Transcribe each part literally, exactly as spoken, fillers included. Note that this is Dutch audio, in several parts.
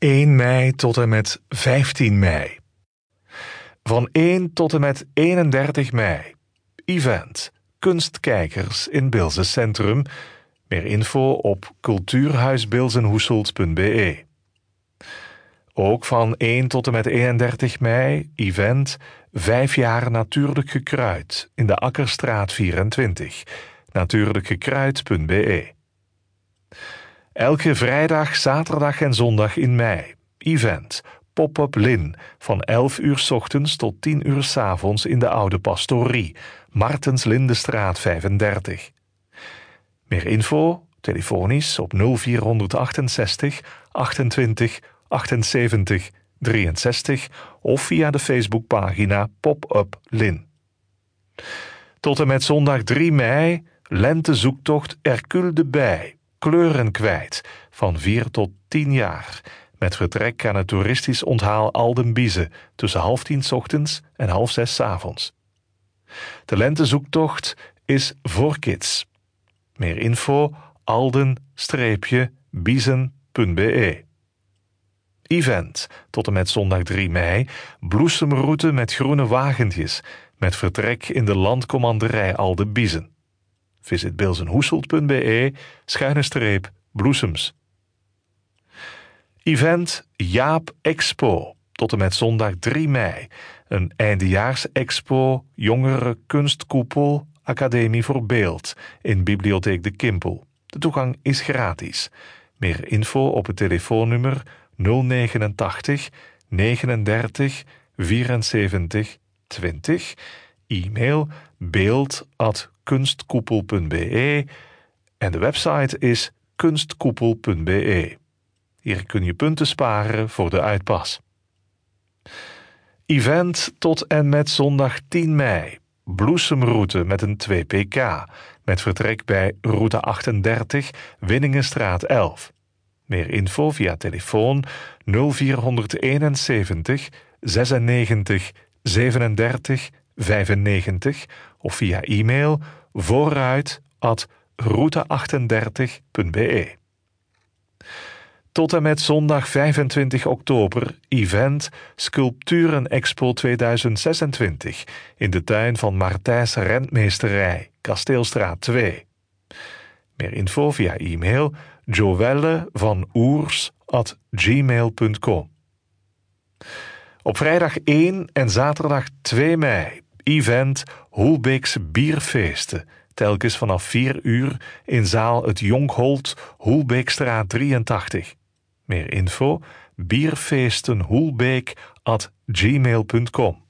één mei tot en met vijftien mei. Van één tot en met eenendertig mei. Event Kunstkijkers in Bilzen Centrum. Meer info op cultuurhuisbilzenhoeselt punt be. Ook van één tot en met eenendertig mei. Event Vijf jaar natuurlijk gekruid in de Akkerstraat vierentwintig. natuurlijkgekruid punt be. Elke vrijdag, zaterdag en zondag in mei. Event Pop-up Lin van elf uur 's ochtends tot tien uur 's avonds in de Oude Pastorie, Martens Lindenstraat vijfendertig. Meer info telefonisch op nul vierhonderdachtenzestig achtentwintig achtenzeventig drieënzestig of via de Facebookpagina Pop-up Lin. Tot en met zondag drie mei lentezoektocht Hercule de Bij, kleuren kwijt, van vier tot tien jaar, met vertrek aan het toeristisch onthaal Aldenbieze tussen half tien 's ochtends en half zes 's avonds. De lentezoektocht is voor kids. Meer info alden-biezen punt be. Event tot en met zondag drie mei bloesemroute met groene wagentjes met vertrek in de landcommanderij Aldenbiezen. Visit bilzenhoeselt punt be schuine streep bloesems. Event Jaap Expo tot en met zondag drie mei. Een eindejaarsexpo Jongere Kunstkoepel Academie voor Beeld in Bibliotheek de Kimpel. De toegang is gratis. Meer info op het telefoonnummer nul negenentachtig negenendertig vierenzeventig twintig. E-mail beeld at kunstkoepel punt be en de website is kunstkoepel punt be. Hier kun je punten sparen voor de uitpas. Event tot en met zondag tien mei. Bloesemroute met een twee pk. Met vertrek bij route achtendertig, Winningenstraat elf. Meer info via telefoon nul vierhonderdeenenzeventig zesennegentig zevenendertig vijfennegentig of via e-mail vooruit at route achtendertig punt be. Tot en met zondag vijfentwintig oktober, event Sculpturen Expo tweeduizend zesentwintig in de tuin van Martijs Rentmeesterij, Kasteelstraat twee. Meer info via e-mail joelle van oers at gmail punt com. Op vrijdag één en zaterdag twee mei, event Hoelbeekse Bierfeesten, telkens vanaf vier uur in zaal Het Jonkholt, Hoelbeekstraat drieëntachtig. Meer info bierfeestenhoelbeek at gmail punt com.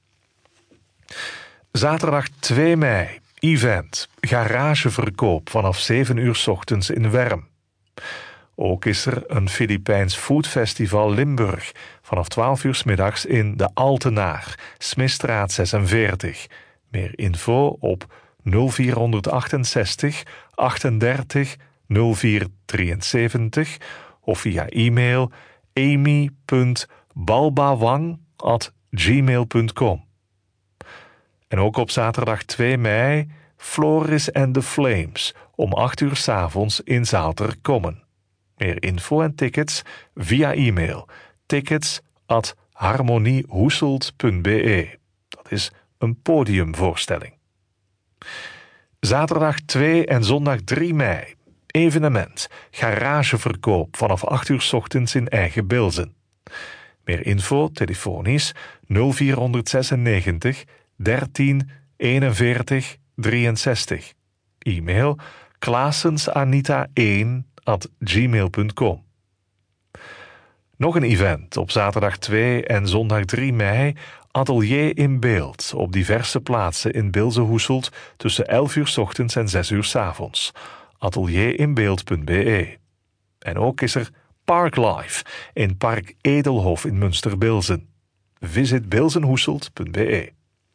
Zaterdag twee mei, event Garageverkoop vanaf zeven uur 's ochtends in Werm. Ook is er een Filipijns Foodfestival Limburg vanaf twaalf uur 's middags in de Altenaar, Smiststraat zesenveertig. Meer info op nul vierhonderdachtenzestig achtendertig nul vier drieënzeventig of via e-mail amy punt balbawang at gmail punt com. En ook op zaterdag twee mei Floris and the Flames om acht uur 's avonds in Zaalter Kommen. Meer info en tickets via e-mail tickets at harmoniehoeselt punt be. Dat is een podiumvoorstelling. Zaterdag twee en zondag drie mei. Evenement Garageverkoop vanaf acht uur 's ochtends in Eigen Bilzen. Meer info telefonisch nul vierhonderdzesennegentig dertien eenenveertig drieënzestig. E-mail klaasensanita één at gmail punt com. Nog een event op zaterdag twee en zondag drie mei. Atelier in Beeld op diverse plaatsen in Bilzenhoeselt tussen elf uur 's ochtends en zes uur 's avonds. atelierinbeeld punt be. En ook is er Parklife in Park Edelhof in Münster-Bilzen. Visit bilzenhoeselt punt be.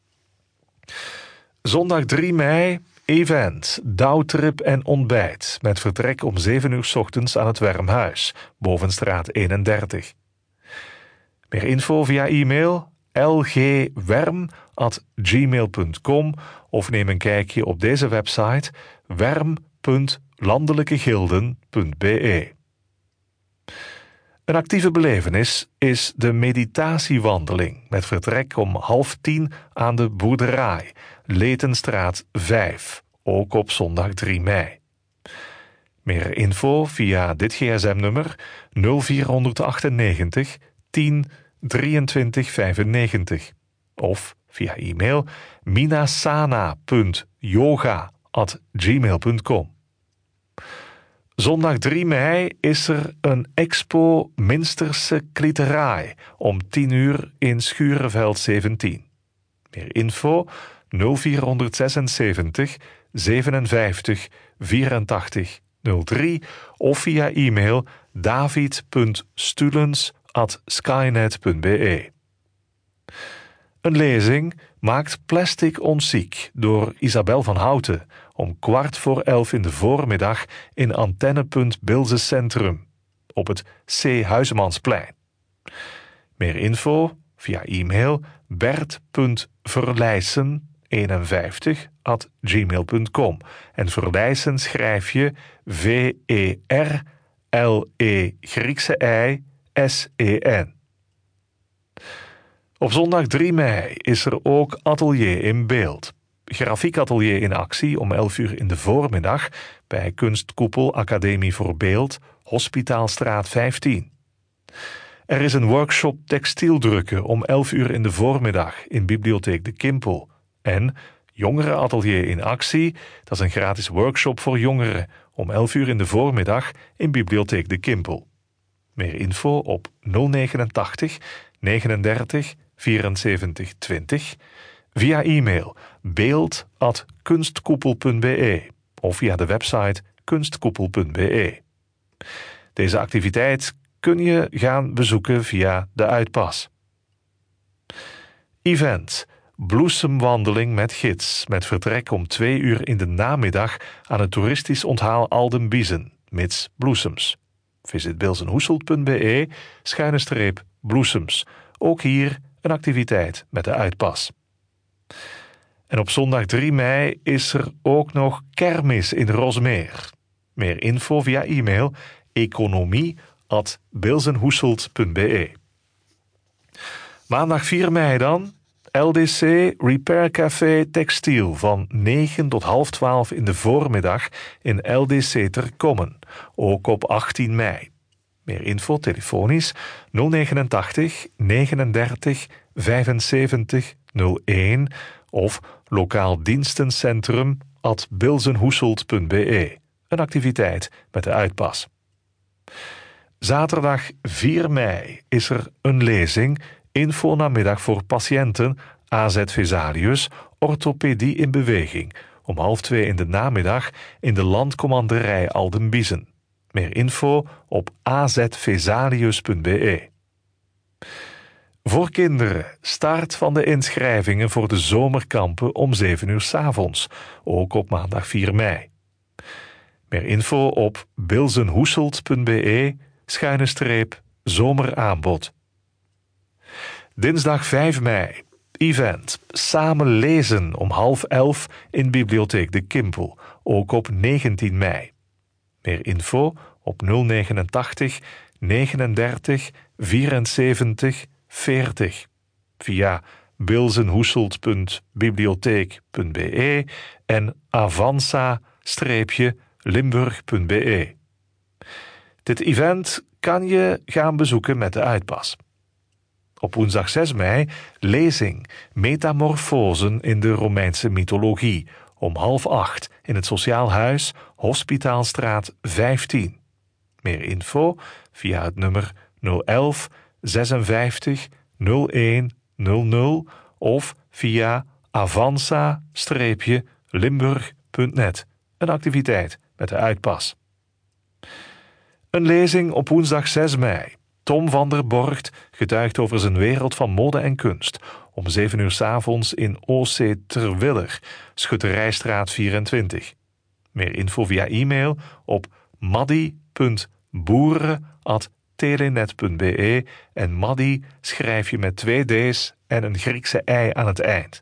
Zondag drie mei, event Douwtrip en ontbijt met vertrek om zeven uur 's ochtends aan het Wermhuis, Bovenstraat eenendertig. Meer info via e-mail lgwerm at gmail punt com of neem een kijkje op deze website werm punt landelijkegilden punt be. Een actieve belevenis is de meditatiewandeling met vertrek om half tien aan de boerderij, Letenstraat vijf, ook op zondag drie mei. Meer info via dit gsm-nummer nul vier achtennegentig tien drieëntwintig vijfennegentig of via e-mail minasana punt yoga at gmail punt com. Zondag drie mei is er een expo Minsterse Kliteraai om tien uur in Schurenveld zeventien. Meer info nul vier zesenzeventig zevenenvijftig vierentachtig nul drie of via e-mail david punt stulens at skynet punt be. Een lezing maakt plastic ons ziek door Isabel van Houten om kwart voor elf in de voormiddag in Antennepunt Bilze Centrum op het C. Huizemansplein. Meer info via e-mail bert punt verlijssen eenenvijftig at gmail punt com en Verlijssen schrijf je V E R L E Griekse I S E N. Op zondag drie mei is er ook atelier in beeld. Grafiekatelier in actie om elf uur in de voormiddag bij Kunstkoepel Academie voor Beeld, Hospitaalstraat vijftien. Er is een workshop textieldrukken om elf uur in de voormiddag in Bibliotheek De Kimpel. En Jongerenatelier in actie, dat is een gratis workshop voor jongeren om elf uur in de voormiddag in Bibliotheek De Kimpel. Meer info op nul negenentachtig negenendertig vierenzeventig twintig, via e-mail beeld at kunstkoepel punt be of via de website kunstkoepel punt be. Deze activiteit kun je gaan bezoeken via de Uitpas. Event Bloesemwandeling met gids, met vertrek om twee uur in de namiddag aan het toeristisch onthaal Aldenbiezen, mits bloesems. Visit bilzenhoeselt punt be, schuine streep bloesems. Ook hier een activiteit met de Uitpas. En op zondag drie mei is er ook nog kermis in Rosmeer. Meer info via e-mail economie at bilzenhoeselt punt be. Maandag vier mei dan L D C Repair Café Textiel van negen tot half twaalf in de voormiddag in L D C Terkommen, ook op achttien mei. Meer info telefonisch nul negenentachtig negenendertig vijfenzeventig nul een of lokaal dienstencentrum at bilzenhoeselt punt be. Een activiteit met de Uitpas. Zaterdag vier mei is er een lezing Info-namiddag voor patiënten A Z Vesalius Orthopedie in beweging om half twee in de namiddag in de landcommanderij Aldenbiezen. Meer info op a z vesalius punt be. Voor kinderen start van de inschrijvingen voor de zomerkampen om zeven uur 's avonds, ook op maandag vier mei. Meer info op bilzenhoeselt punt be schuine streep zomeraanbod. Dinsdag vijf mei. Event Samen lezen om half elf in Bibliotheek De Kimpel, ook op negentien mei. Meer info op nul negenentachtig negenendertig vierenzeventig veertig via bilzenhoeselt punt bibliotheek punt be en avanza limburg punt be. Dit event kan je gaan bezoeken met de Uitpas. Op woensdag zes mei lezing Metamorfosen in de Romeinse mythologie om half acht in het Sociaal Huis Hospitaalstraat vijftien. Meer info via het nummer nul elf zesenvijftig nul een nul nul of via avanza limburg punt net. Een activiteit met de Uitpas. Een lezing op woensdag zes mei. Tom van der Borgt getuigt over zijn wereld van mode en kunst om zeven uur 's avonds in O C Terwiller, Schutterijstraat vierentwintig. Meer info via e-mail op maddy punt boeren at telenet punt be en Maddy schrijf je met twee D's en een Griekse I aan het eind.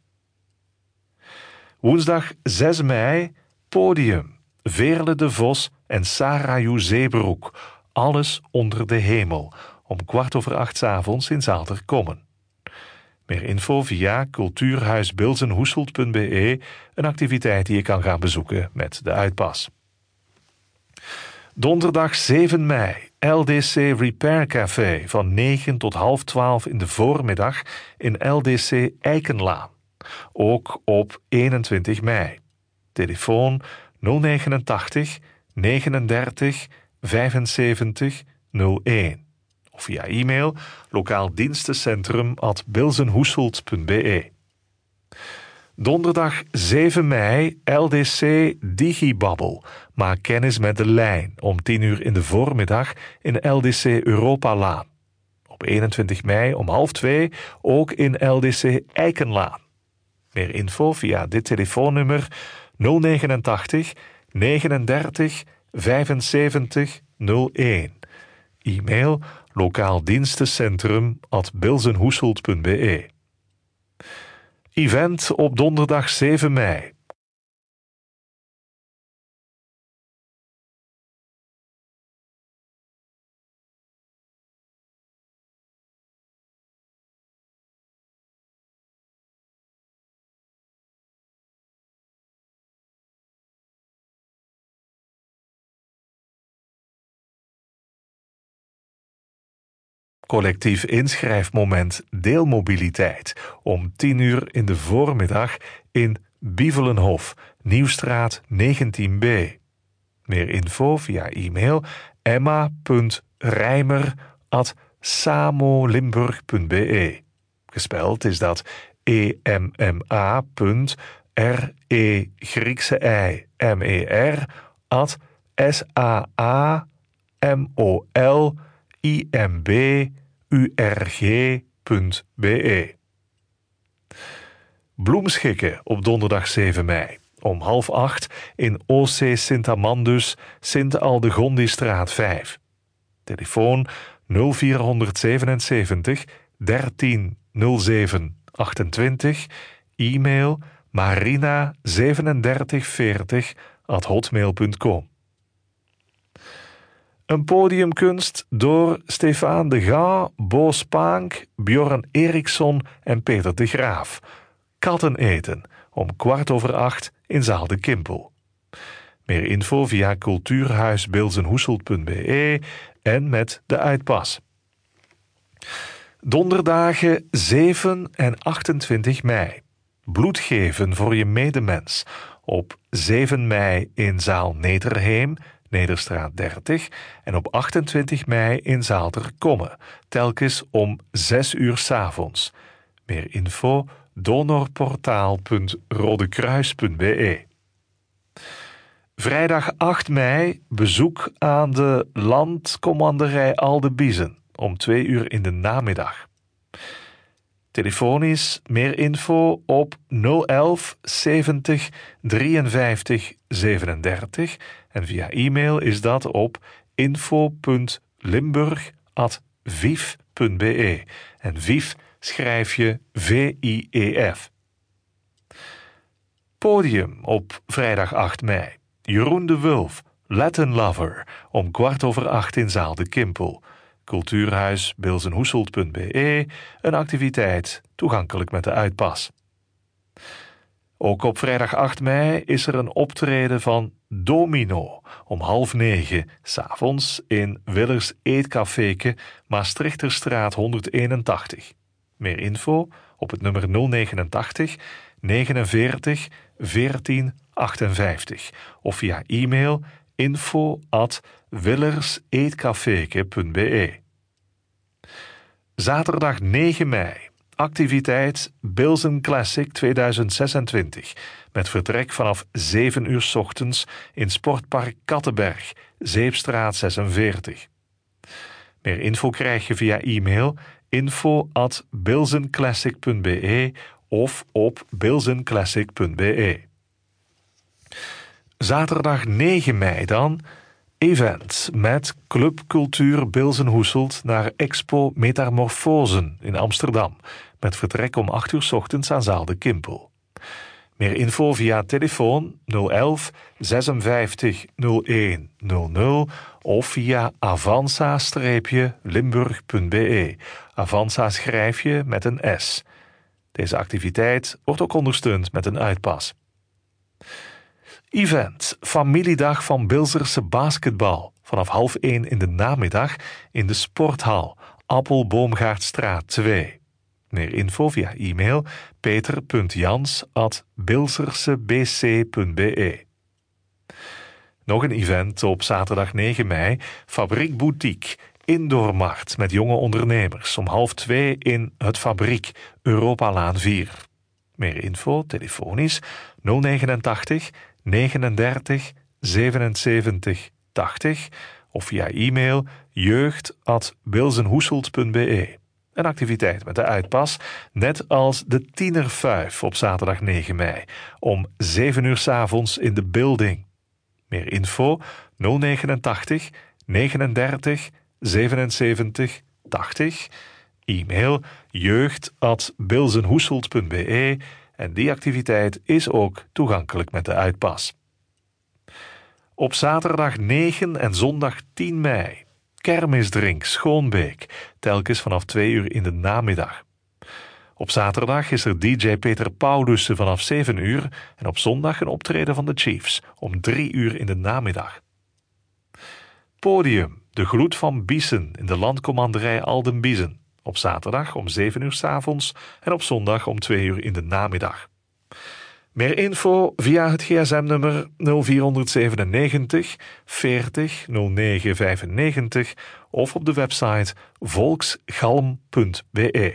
Woensdag zes mei, podium, Veerle de Vos en Sarah Zeebroek, alles onder de hemel, om kwart over acht 's avonds in Zaalder-Kommen. Meer info via cultuurhuis bilzen hoeselt punt b e, een activiteit die je kan gaan bezoeken met de uitpas. Donderdag zeven mei, L D C Repair Café van negen tot half twaalf in de voormiddag in L D C Eikenlaan. Ook op eenentwintig mei. Telefoon nul negenentachtig negenendertig vijfenzeventig nul een. Of via e-mail lokaaldienstencentrum at bilzenhoeselt punt b e. Donderdag zeven mei, L D C Digibabbel. Maak kennis met de lijn om tien uur in de voormiddag in L D C Europalaan. Op eenentwintig mei om half twee ook in L D C Eikenlaan. Meer info via dit telefoonnummer nul negenentachtig negenendertig vijfenzeventig nul een. E-mail lokaaldienstencentrum at bilzenhoeselt punt b e. Event op donderdag zeven mei. Collectief inschrijfmoment deelmobiliteit om tien uur in de voormiddag in Bievelenhof, Nieuwstraat negentien b. Meer info via e-mail emma punt rijmer at samolimburg punt b e. Gespeld is dat e m m a punt r e Griekse i m e r at s a a m o l i m b u r g punt b e. Bloemschikken op donderdag zeven mei. Om half acht in O C Sint-Amandus, Sint-Aldegondistraat vijf. Telefoon nul vierhonderdzevenenzeventig dertien nul zeven achtentwintig. E-mail marina zevenendertig veertig at hotmail punt com. Een podiumkunst door Stefaan de Gaan, Bo Spaank, Bjorn Eriksson en Peter de Graaf. Katten eten om kwart over acht in Zaal de Kimpel. Meer info via cultuurhuis bilzenhoeselt punt b e en met de uitpas. Donderdagen zeven en achtentwintig mei. Bloed geven voor je medemens. Op zeven mei in Zaal Nederheem, Nederstraat dertig, en op achtentwintig mei in Zaalder-Kommen, telkens om zes uur 's avonds. Meer info donorportaal punt rodekruis punt b e. Vrijdag acht mei bezoek aan de Landcommanderij Aldebiezen om twee uur in de namiddag. Telefonisch meer info op nul elf zeventig drieënvijftig zevenendertig en via e-mail is dat op info punt limburg at vif punt b e. En vif schrijf je V I E F. Podium op vrijdag acht mei. Jeroen de Wulf, Latin Lover, om kwart over acht in Zaal de Kimpel. Cultuurhuis bilzenhoeselt punt b e, een activiteit toegankelijk met de uitpas. Ook op vrijdag acht mei is er een optreden van Domino om half negen 's avonds in Willers Eetcaféke, Maastrichterstraat honderdeenentachtig. Meer info op het nummer nul negenentachtig negenenveertig veertien achtenvijftig of via e-mail info at willerseetcafeke punt b e. Zaterdag negen mei. Activiteit Bilzen Classic tweeduizend zesentwintig. Met vertrek vanaf zeven uur 's ochtends in Sportpark Kattenberg, Zeepstraat zesenveertig. Meer info krijg je via e-mail info at bilzenclassic punt b e of op bilzenclassic punt b e. Zaterdag negen mei dan, event met Club Cultuur Bilzenhoeselt naar Expo Metamorfosen in Amsterdam, met vertrek om acht uur 's ochtends aan Zaal de Kimpel. Meer info via telefoon nul elf zesenvijftig nul een nul nul of via avanza limburg punt b e. Avanza schrijf je met een S. Deze activiteit wordt ook ondersteund met een uitpas. Event, familiedag van Bilzerse basketbal. Vanaf half één in de namiddag in de sporthal, Appelboomgaardstraat twee. Meer info via e-mail peter punt jans at bilzerse b c punt b e. Nog een event op zaterdag negen mei, Fabriek Boutique, indoormarkt met jonge ondernemers om half twee in het Fabriek, Europalaan vier. Meer info telefonisch nul negenentachtig negenendertig zevenenzeventig tachtig of via e-mail jeugd at bilzenhoeselt punt b e. Een activiteit met de uitpas, net als de tienerfuif op zaterdag negen mei, om zeven uur 's avonds in de building. Meer info nul negenentachtig negenendertig zevenenzeventig tachtig, e-mail jeugd at bilzenhoeselt punt b e en die activiteit is ook toegankelijk met de uitpas. Op zaterdag negen en zondag tien mei, kermisdrink Schoonbeek, telkens vanaf twee uur in de namiddag. Op zaterdag is er D J Peter Paulussen vanaf zeven uur en op zondag een optreden van de Chiefs om drie uur in de namiddag. Podium, de gloed van Biesen in de landcommanderij Aldenbiesen. Op zaterdag om zeven uur 's avonds en op zondag om twee uur in de namiddag. Meer info via het gsm-nummer nul vierhonderdzevenennegentig veertig nul negen vijfennegentig of op de website volksgalm punt b e.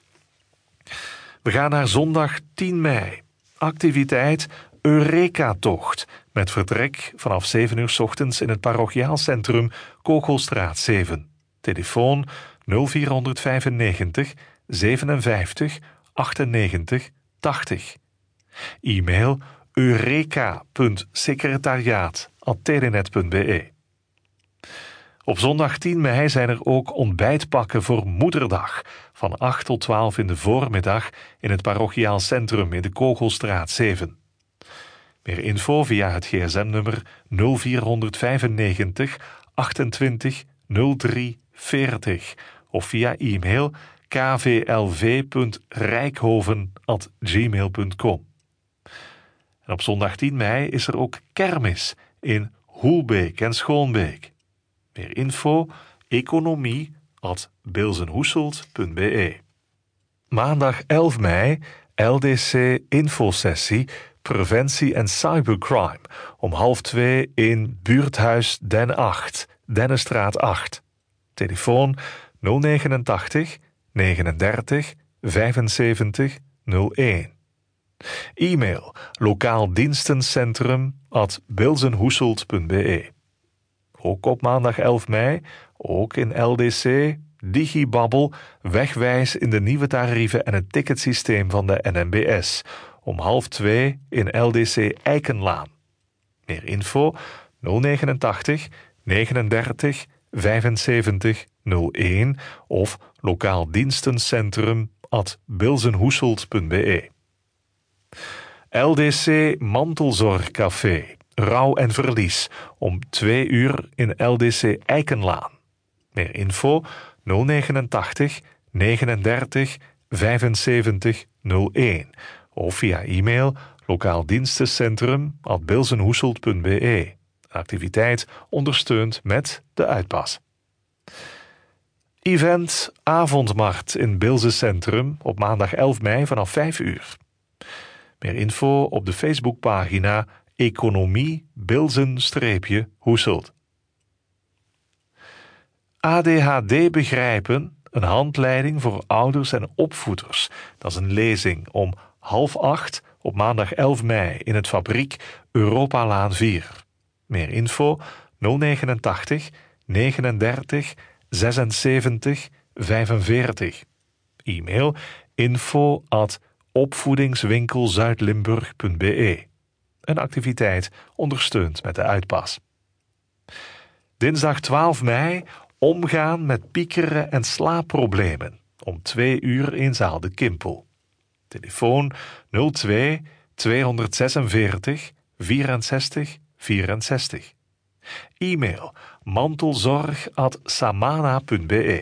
We gaan naar zondag tien mei. Activiteit Eureka-tocht met vertrek vanaf zeven uur 's ochtends in het parochiaal centrum Kogelstraat zeven. Telefoon nul vierhonderdvijfennegentig zevenenvijftig achtennegentig tachtig. E-mail eureka punt secretariaat at telenet punt b e. Op zondag tien mei zijn er ook ontbijtpakken voor Moederdag van acht tot twaalf in de voormiddag in het parochiaal centrum in de Kogelstraat zeven. Meer info via het gsm-nummer nul vierhonderdvijfennegentig achtentwintig nul drie veertig of via e-mail k v l v punt rijkhoven at gmail punt com. En op zondag tien mei is er ook kermis in Hoelbeek en Schoonbeek. Meer info economie at bilzenhoeselt punt b e. Maandag elf mei L D C infosessie preventie en cybercrime om half twee in buurthuis Den acht, Dennestraat acht. Telefoon nul negenentachtig negenendertig vijfenzeventig nul een. E-mail lokaaldienstencentrum at bilzenhoeselt punt b e. Ook op maandag elf mei, ook in L D C, Digibabbel, wegwijs in de nieuwe tarieven en het ticketsysteem van de N M B S, om half twee in L D C Eikenlaan. Meer info nul negenentachtig negenendertig vijfenzeventig nul een of lokaaldienstencentrum at bilzenhoeselt punt b e. L D C Mantelzorgcafé, Rouw en Verlies, om twee uur in L D C Eikenlaan. Meer info nul negenentachtig negenendertig vijfenzeventig nul een of via e-mail lokaaldienstencentrum at bilzenhoeselt punt b e. Activiteit ondersteund met de uitpas. Event Avondmarkt in Bilze Centrum op maandag elf mei vanaf vijf uur. Meer info op de Facebookpagina Economie Bilzen-Hoeselt. A D H D begrijpen, een handleiding voor ouders en opvoeders. Dat is een lezing om half acht op maandag elf mei in het Fabriek Europalaan vier. Meer info nul negenentachtig negenendertig zesenzeventig vijfenveertig. E-mail info at opvoedingswinkelzuidlimburg punt b e. Een activiteit ondersteund met de uitpas. Dinsdag twaalf mei omgaan met piekeren en slaapproblemen om twee uur in zaal De Kimpel. Telefoon nul twee tweehonderdzesenveertig vierenzestig vierenzestig. E-mail mantelzorg at samana punt be.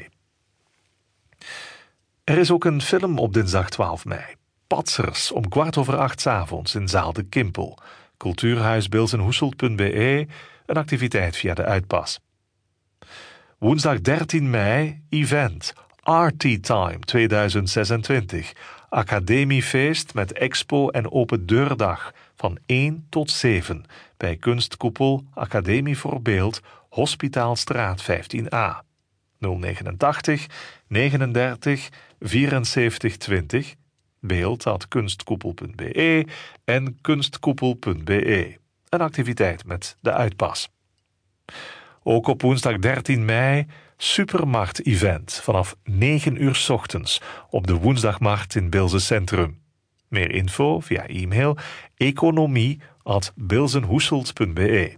Er is ook een film op dinsdag twaalf mei. Patsers om kwart over acht 's avonds in zaal De Kimpel. Cultuurhuis bilzenhoeselt punt be, een activiteit via de Uitpas. Woensdag dertien mei, event Arty Time tweeduizend zesentwintig. Academiefeest met expo en open deurdag van één tot zeven bij Kunstkoepel Academie voor Beeld, Hospitaalstraat vijftien a. nul negenentachtig negenendertig vierenzeventig twintig, beeld at kunstkoepel punt be en kunstkoepel punt be. Een activiteit met de Uitpas. Ook op woensdag dertien mei supermarkt-event vanaf negen uur 's ochtends op de Woensdagmarkt in Bilzen Centrum. Meer info via e-mail economie at bilzenhoeselt punt be.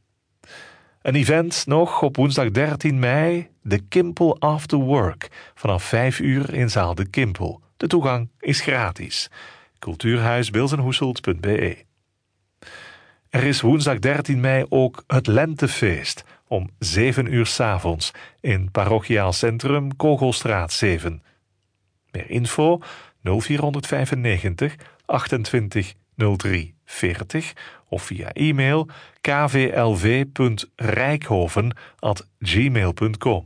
Een event nog op woensdag dertien mei, de Kimpel After Work, vanaf vijf uur in zaal De Kimpel. De toegang is gratis. Cultuurhuis bilzenhoeselt punt be. Er is woensdag dertien mei ook het Lentefeest om zeven uur 's avonds in Parochiaal Centrum Kogelstraat zeven. Meer info nul vierhonderdvijfennegentig achtentwintig nul drie veertig of via e-mail kvlv punt rijkhoven at gmail punt com.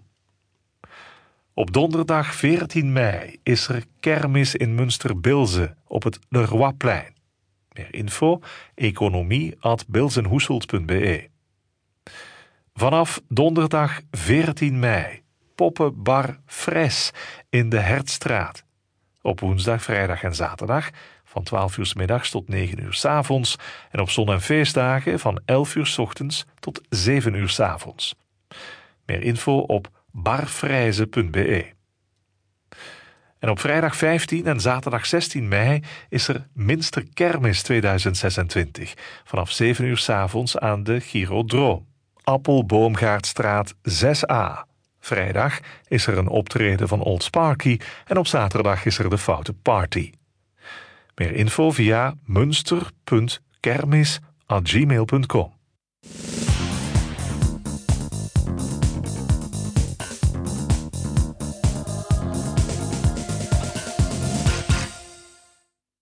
Op donderdag veertien mei is er kermis in Münster-Bilze op het Leroyplein. Meer info economie at bilzenhoeselt punt be. Vanaf donderdag veertien mei poppenbar Fres in de Hertstraat. Op woensdag, vrijdag en zaterdag van twaalf uur 's middags tot negen uur 's avonds en op zon- en feestdagen van elf uur 's ochtends tot zeven uur 's avonds. Meer info op barfrijze punt be. En op vrijdag vijftien en zaterdag zestien mei is er Minster Kermis tweeduizend zesentwintig vanaf zeven uur 's avonds aan de Girodroom. Appelboomgaardstraat zes a. Vrijdag is er een optreden van Old Sparky en op zaterdag is er de Foute Party. Meer info via munster punt kermis at gmail punt com.